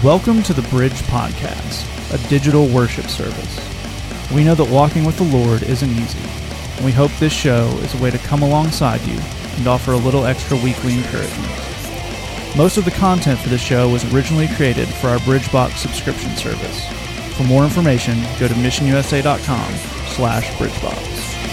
Welcome to the Bridge Podcast, a digital worship service. We know that walking with the Lord isn't easy, and we hope this show is a way to come alongside you and offer a little extra weekly encouragement. Most of the content for the show was originally created for our BridgeBox subscription service. For more information, go to missionusa.com/BridgeBox.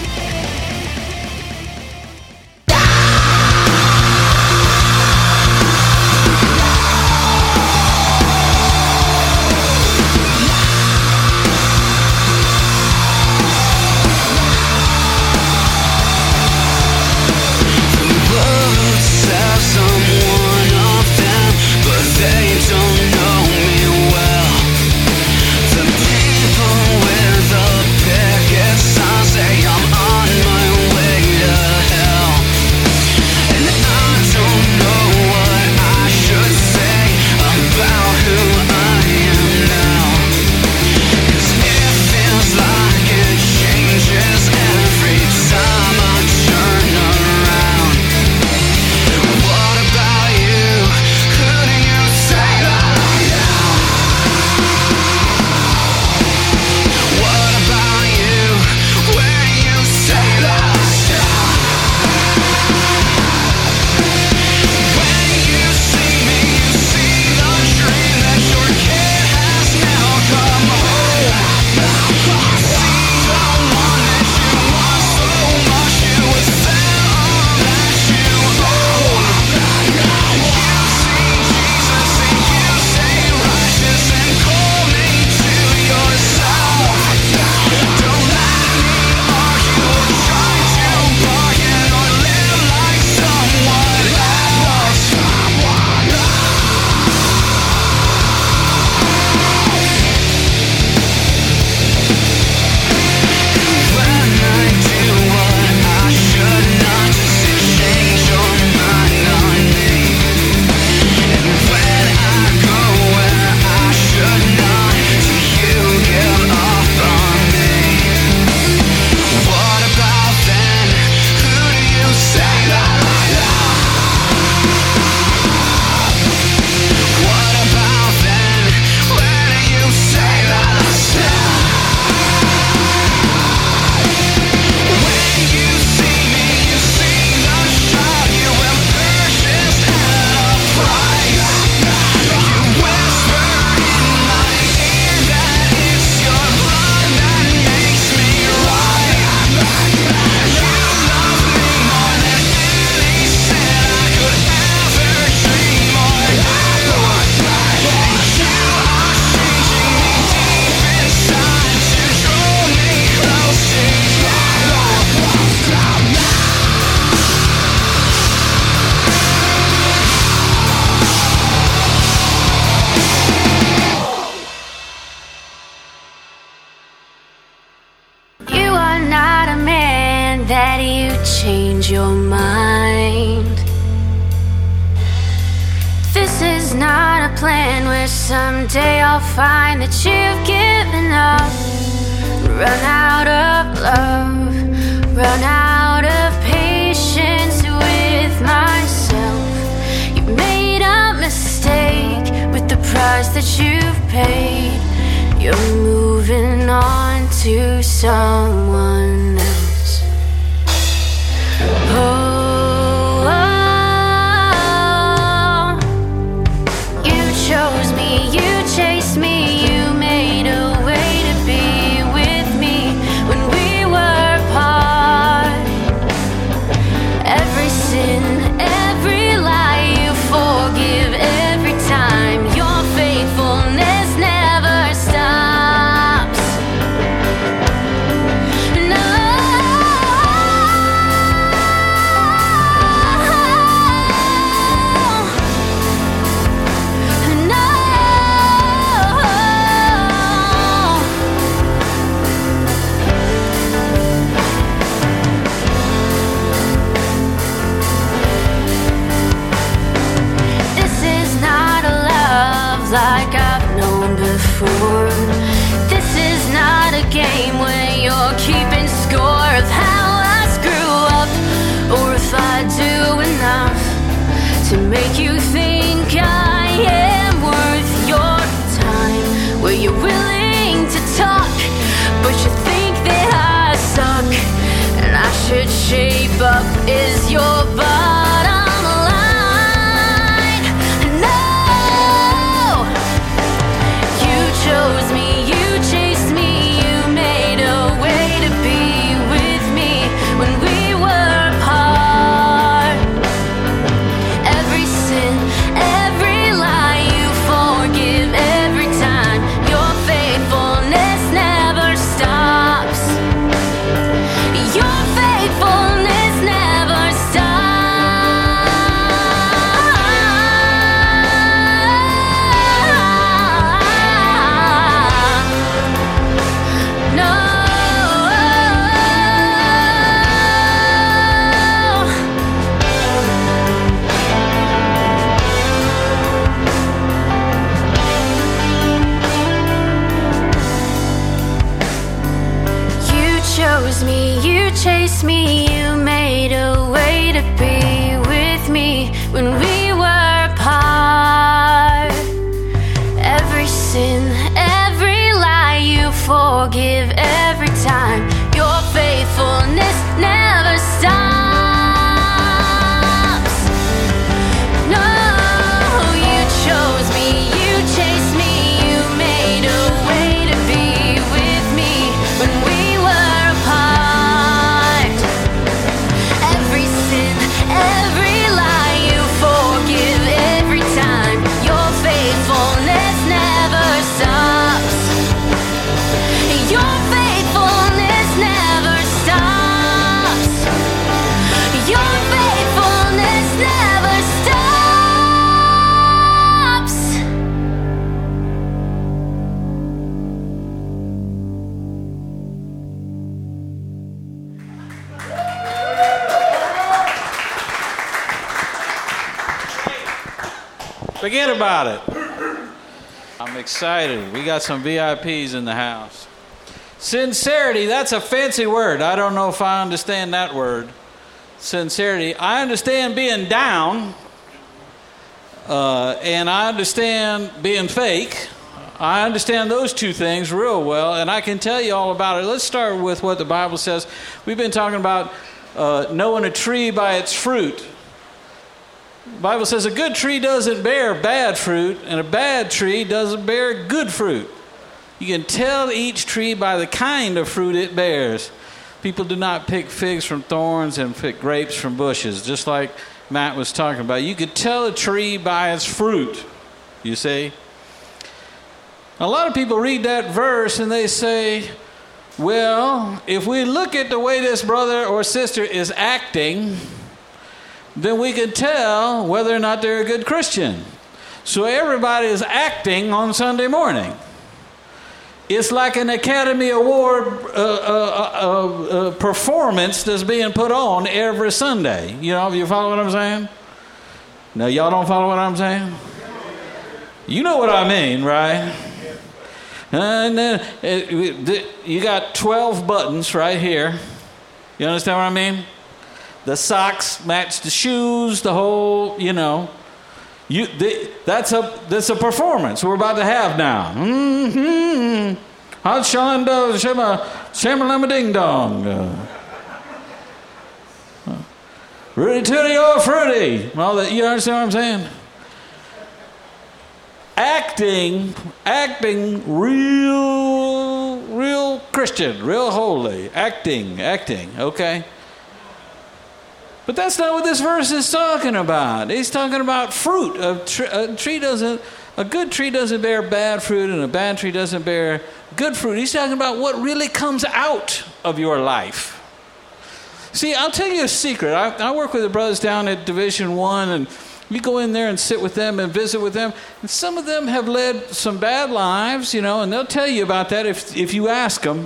Change your mind. This is not a plan where someday I'll find that you've given up. Run out of love, run out of patience with myself. You've made a mistake with the price that you've paid. You're moving on to someone else. You chose me, you chased me, you made a way to be with me when we were apart. Every sin, every lie you forgive every time. Your faithfulness never stops. Like I've known before. This is not a game where you're keeping score of how I screw up, or if I do enough to make you think I am worth your but you think that I suck, and I should shape up. Is your bottom line? No, you chose me, you chased me, you made a way to be with me when we were apart. Every sin, every lie you forgive every time. Your faithfulness never stops. Your faithfulness never stops. No. You chose me, you chased me, you made a way to be with me when we were apart. Every sin, every lie you forgive every time. Your faithfulness never stops. No, you chose me, you chased me, you made a way to be with me when we were apart. Every sin, every lie you forgive every time. Your faithfulness never stops. Your faithfulness never stops. Your faithfulness never stops. Forget about it. I'm excited. We got some VIPs in the house. Sincerity, that's a fancy word. I don't know if I understand that word. Sincerity. I understand being down, and I understand being fake. I understand those two things real well, and I can tell you all about it. Let's start with what the Bible says. We've been talking about knowing a tree by its fruit. The Bible says a good tree doesn't bear bad fruit, and a bad tree doesn't bear good fruit. You can tell each tree by the kind of fruit it bears. People do not pick figs from thorns and pick grapes from bushes, just like Matt was talking about. You could tell a tree by its fruit, you see. A lot of people read that verse and they say, well, if we look at the way this brother or sister is acting, then we can tell whether or not they're a good Christian. So everybody is acting on Sunday morning. It's like an Academy Award performance that's being put on every Sunday. You know, you follow what I'm saying? No, y'all don't follow what I'm saying? You know what I mean, right? And then you got 12 buttons right here. You understand what I mean? The socks match the shoes, the whole, you know. That's a performance we're about to have now. Hot shanda shama ding dong. Rudy tooty or fruity. All that, you understand what I'm saying? Acting real Christian, real holy. Acting, okay? But that's not what this verse is talking about. He's talking about fruit. A good tree doesn't bear bad fruit, and a bad tree doesn't bear good fruit. He's talking about what really comes out of your life. See, I'll tell you a secret. I work with the brothers down at Division 1, and we go in there and sit with them and visit with them. And some of them have led some bad lives, you know, and they'll tell you about that if you ask them.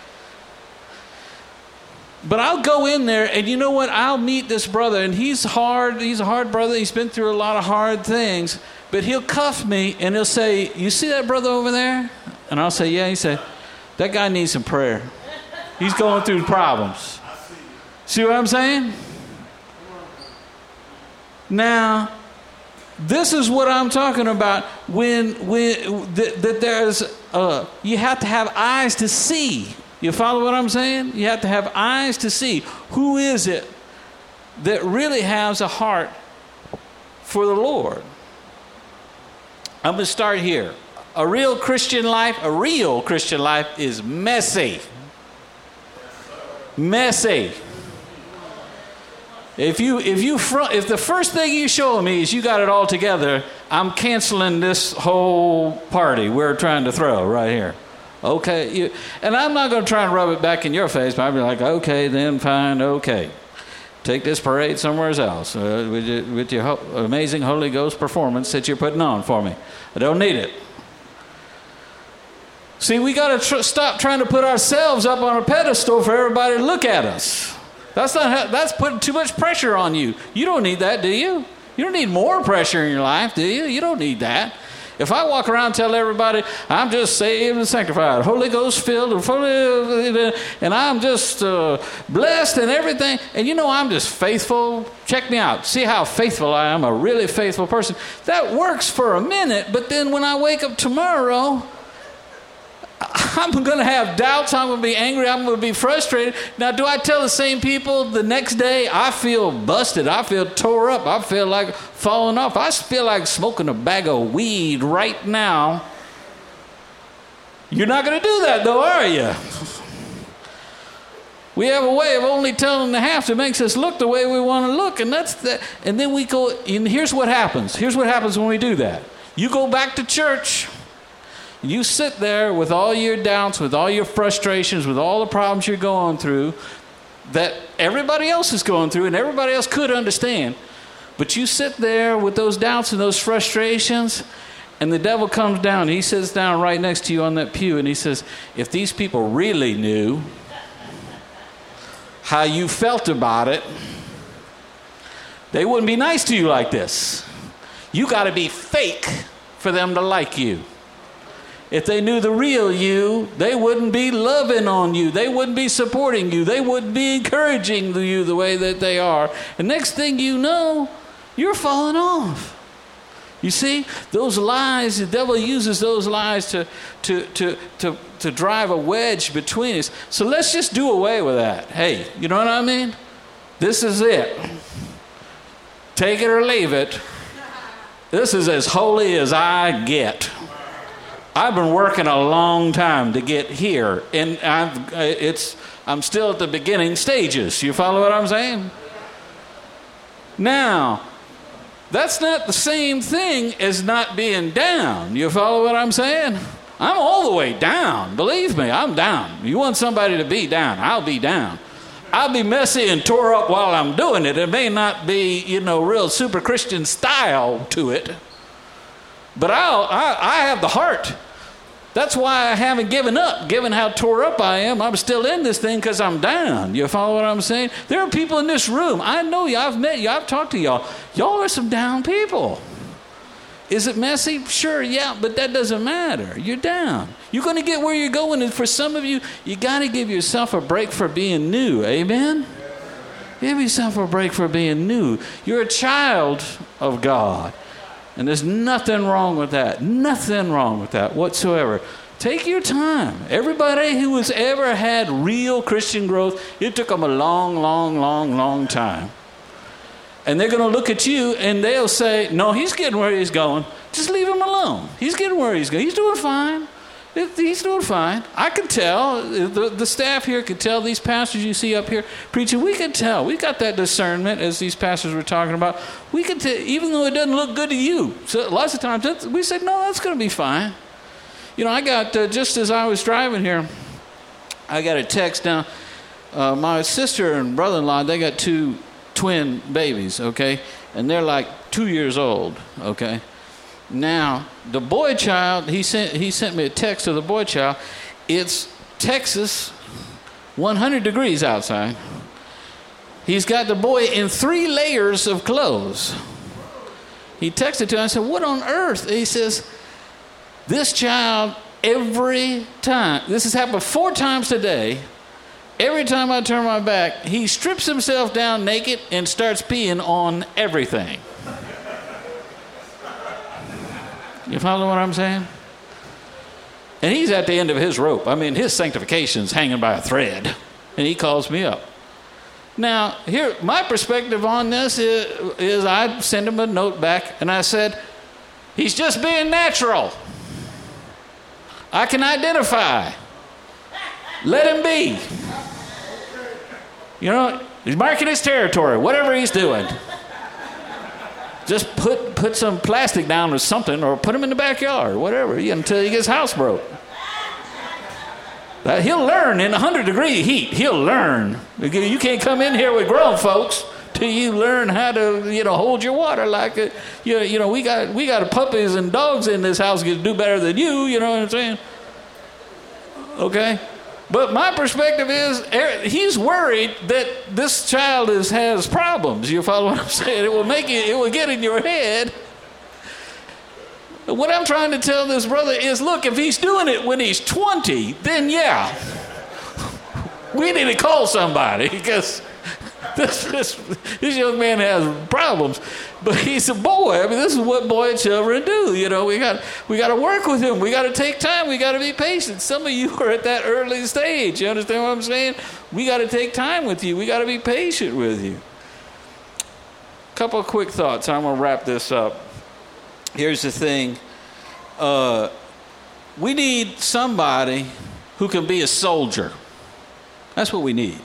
But I'll go in there, and you know what? I'll meet this brother, and he's hard. He's a hard brother. He's been through a lot of hard things. But he'll cuff me, and he'll say, "You see that brother over there?" And I'll say, "Yeah." He said, "That guy needs some prayer. He's going through problems." See what I'm saying? Now, this is what I'm talking about. When there's you have to have eyes to see You follow what I'm saying? You have to have eyes to see. Who is it that really has a heart for the Lord? I'm going to start here. A real Christian life is messy. Messy. If the first thing you show me is you got it all together, I'm canceling this whole party we're trying to throw right here. Okay, and I'm not going to try and rub it back in your face, but I'll be like, okay, then fine, okay. Take this parade somewhere else with your amazing Holy Ghost performance that you're putting on for me. I don't need it. See, we got to stop trying to put ourselves up on a pedestal for everybody to look at us. That's putting too much pressure on you. You don't need that, do you? You don't need more pressure in your life, do you? You don't need that. If I walk around and tell everybody, I'm just saved and sanctified, Holy Ghost filled, and I'm just blessed and everything, and I'm just faithful, check me out. See how faithful I am, a really faithful person. That works for a minute, but then when I wake up tomorrow, I'm going to have doubts, I'm going to be angry, I'm going to be frustrated. Now, do I tell the same people the next day, I feel busted, I feel tore up, I feel like falling off, I feel like smoking a bag of weed right now? You're not going to do that though, are you? We have a way of only telling the half that makes us look the way we want to look, and that's that. And then we go, and here's what happens. Here's what happens when we do that. You go back to church. You sit there with all your doubts, with all your frustrations, with all the problems you're going through that everybody else is going through and everybody else could understand. But you sit there with those doubts and those frustrations, and the devil comes down and he sits down right next to you on that pew and he says, if these people really knew how you felt about it, they wouldn't be nice to you like this. You got to be fake for them to like you. If they knew the real you, they wouldn't be loving on you. They wouldn't be supporting you. They wouldn't be encouraging you the way that they are. And next thing you know, you're falling off. You see, those lies, the devil uses those lies to drive a wedge between us. So let's just do away with that. Hey, you know what I mean? This is it. Take it or leave it. This is as holy as I get. I've been working a long time to get here, and I'm still at the beginning stages. You follow what I'm saying? Now, that's not the same thing as not being down. You follow what I'm saying? I'm all the way down. Believe me, I'm down. You want somebody to be down, I'll be down. I'll be messy and tore up while I'm doing it. It may not be, real super Christian style to it, but I have the heart. That's why I haven't given up, given how tore up I am. I'm still in this thing because I'm down. You follow what I'm saying? There are people in this room. I know you. I've met you. I've talked to y'all. Y'all are some down people. Is it messy? Sure, yeah, but that doesn't matter. You're down. You're going to get where you're going. And for some of you, you got to give yourself a break for being new. Amen? Give yourself a break for being new. You're a child of God. And there's nothing wrong with that. Nothing wrong with that whatsoever. Take your time. Everybody who has ever had real Christian growth, it took them a long time. And they're going to look at you and they'll say, no, he's getting where he's going. Just leave him alone. He's getting where he's going. He's doing fine. He's doing fine. I can tell. The staff here can tell. These pastors you see up here preaching, we can tell. We got that discernment, as these pastors were talking about. We can tell, even though it doesn't look good to you. So lots of times we said, no, that's going to be fine. I got, just as I was driving here, I got a text down. My sister and brother-in-law, they got 2 twin babies, okay? And they're like 2 years old, okay? Now, the boy child, he sent me a text of the boy child. It's Texas, 100 degrees outside. He's got the boy in 3 layers of clothes. He texted to him. I said, what on earth? He says, this child, every time, this has happened 4 times today, every time I turn my back, he strips himself down naked and starts peeing on everything. You follow what I'm saying? And he's at the end of his rope. I mean, his sanctification's hanging by a thread. And he calls me up. Now, here, my perspective on this is I send him a note back, and I said, he's just being natural. I can identify. Let him be. You know, he's marking his territory, whatever he's doing. Just put some plastic down or something, or put him in the backyard, whatever, until he gets housebroke. He'll learn in 100-degree heat. He'll learn. You can't come in here with grown folks till you learn how to, hold your water like it. We got puppies and dogs in this house that do better than you know what I'm saying? Okay? But my perspective is he's worried that this child has problems. You follow what I'm saying? It will get in your head. What I'm trying to tell this brother is, look, if he's doing it when he's 20, then yeah, we need to call somebody because this young man has problems. But he's a boy. I mean, this is what boy children do. We got to work with him. We got to take time. We got to be patient. Some of you are at that early stage. You understand what I'm saying? We got to take time with you. We got to be patient with you. A couple of quick thoughts. I'm going to wrap this up. Here's the thing. We need somebody who can be a soldier. That's what we need.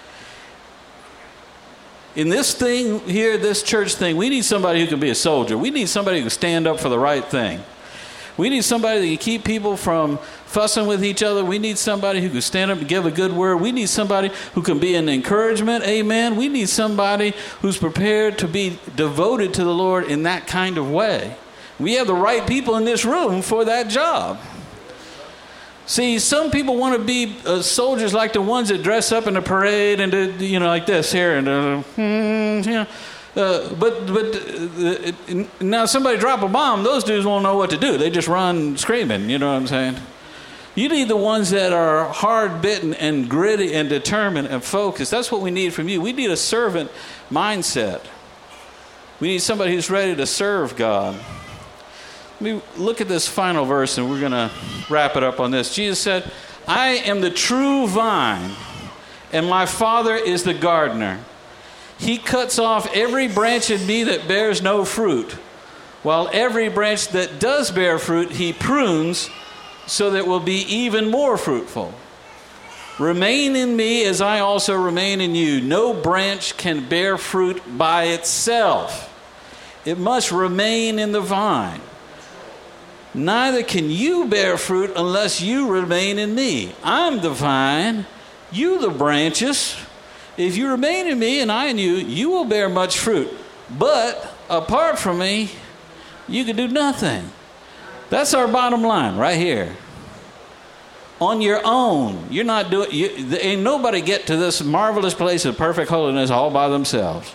In this thing here, this church thing, we need somebody who can be a soldier. We need somebody who can stand up for the right thing. We need somebody that can keep people from fussing with each other. We need somebody who can stand up and give a good word. We need somebody who can be an encouragement. Amen. We need somebody who's prepared to be devoted to the Lord in that kind of way. We have the right people in this room for that job. See, some people want to be soldiers like the ones that dress up in the parade and like this here and but now somebody drop a bomb, those dudes won't know what to do. They just run screaming. You know what I'm saying? You need the ones that are hard-bitten and gritty and determined and focused. That's what we need from you. We need a servant mindset. We need somebody who's ready to serve God. Let me look at this final verse, and we're going to wrap it up on this. Jesus said, I am the true vine, and my Father is the gardener. He cuts off every branch in me that bears no fruit, while every branch that does bear fruit, he prunes so that it will be even more fruitful. Remain in me as I also remain in you. No branch can bear fruit by itself. It must remain in the vine. Neither can you bear fruit unless you remain in me. I'm the vine, you the branches. If you remain in me and I in you, you will bear much fruit. But apart from me, you can do nothing. That's our bottom line right here. On your own, you're not doing. Ain't nobody get to this marvelous place of perfect holiness all by themselves.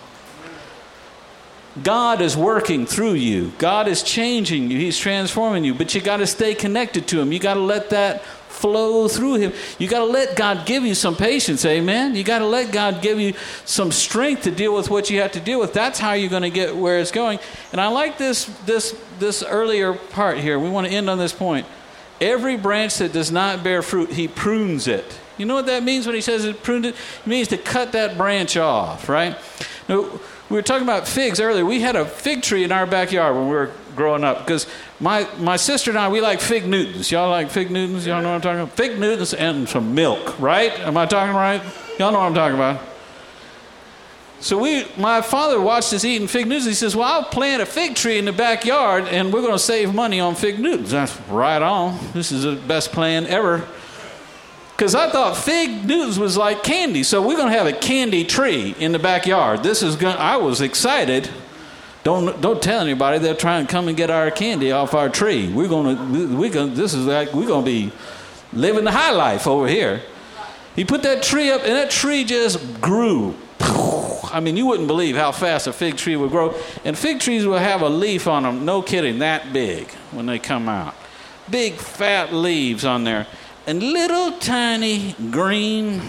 God is working through you. God is changing you. He's transforming you. But you got to stay connected to him. You got to let that flow through him. You got to let God give you some patience. Amen. You got to let God give you some strength to deal with what you have to deal with. That's how you're going to get where it's going. And I like this earlier part here. We want to end on this point. Every branch that does not bear fruit, he prunes it. You know what that means when he says it pruned it? It means to cut that branch off, right? Now, we were talking about figs earlier. We had a fig tree in our backyard when we were growing up because my sister and I, we like fig Newtons. Y'all like fig Newtons? Y'all know what I'm talking about? Fig Newtons and some milk, right? Am I talking right? Y'all know what I'm talking about. So my father watched us eating fig Newtons. He says, well, I'll plant a fig tree in the backyard and we're going to save money on fig Newtons. That's right on. This is the best plan ever. Because I thought fig Newtons was like candy. So we're going to have a candy tree in the backyard. I was excited. Don't tell anybody. They'll try and come and get our candy off our tree. We're going to be living the high life over here. He put that tree up and that tree just grew. I mean, you wouldn't believe how fast a fig tree would grow. And fig trees will have a leaf on them, no kidding, that big when they come out. Big fat leaves on there. And little tiny green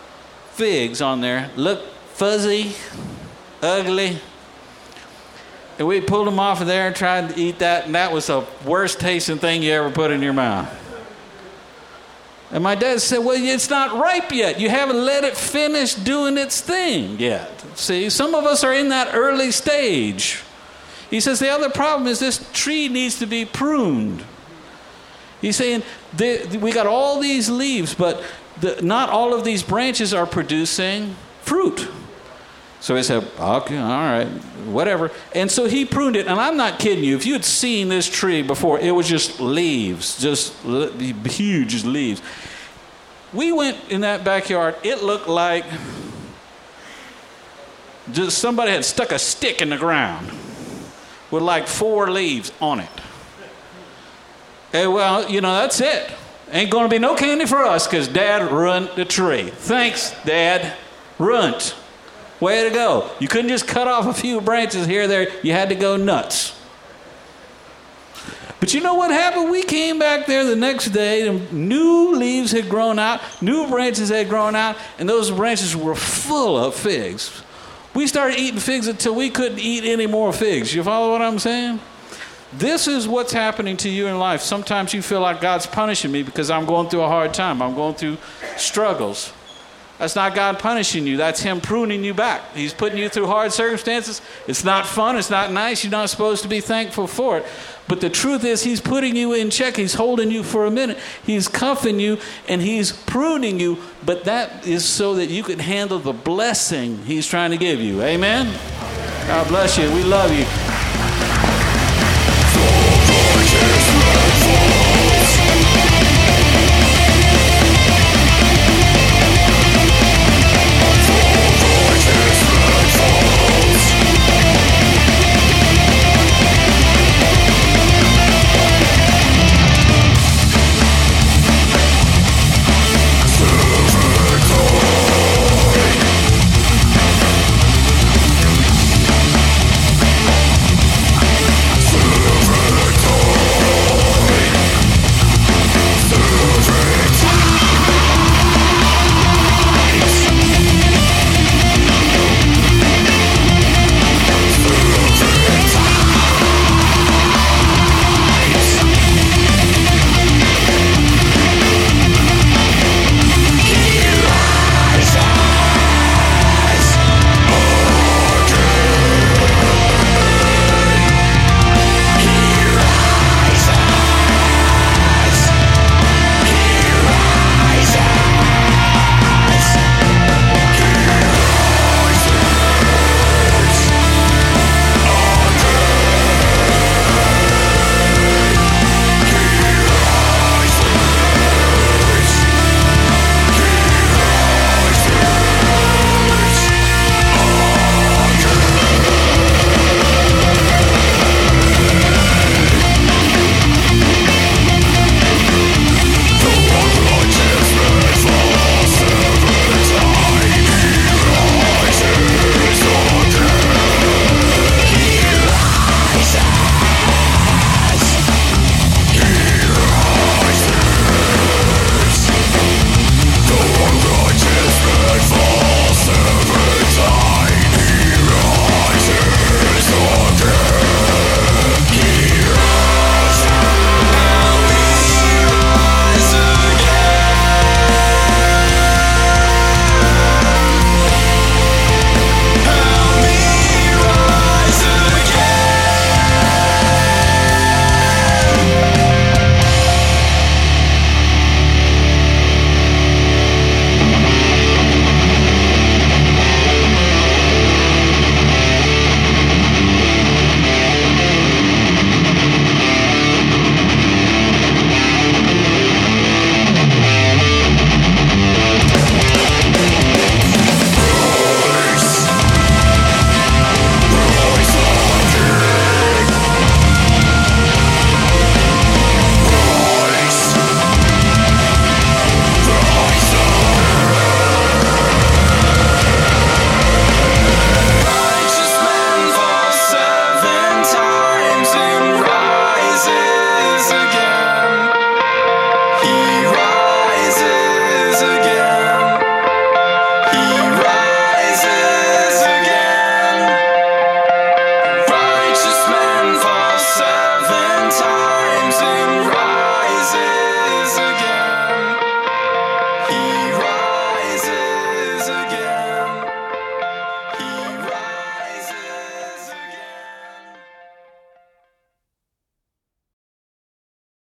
figs on there look fuzzy, ugly. And we pulled them off of there and tried to eat that, and that was the worst tasting thing you ever put in your mouth. And my dad said, well, it's not ripe yet. You haven't let it finish doing its thing yet. See, some of us are in that early stage. He says the other problem is this tree needs to be pruned. He's saying we got all these leaves, but not all of these branches are producing fruit. So he said, okay, all right, whatever. And so he pruned it. And I'm not kidding you. If you had seen this tree before, it was just leaves, just huge leaves. We went in that backyard. It looked like just somebody had stuck a stick in the ground with like 4 leaves on it. And well, that's it. Ain't going to be no candy for us because Dad ruined the tree. Thanks, Dad. Ruined. Way to go. You couldn't just cut off a few branches here or there. You had to go nuts. But you know what happened? We came back there the next day, and new leaves had grown out, new branches had grown out, and those branches were full of figs. We started eating figs until we couldn't eat any more figs. You follow what I'm saying? This is what's happening to you in life. Sometimes you feel like God's punishing me because I'm going through a hard time. I'm going through struggles. That's not God punishing you. That's Him pruning you back. He's putting you through hard circumstances. It's not fun. It's not nice. You're not supposed to be thankful for it. But the truth is, He's putting you in check. He's holding you for a minute. He's cuffing you, and He's pruning you. But that is so that you can handle the blessing He's trying to give you. Amen? God bless you. We love you.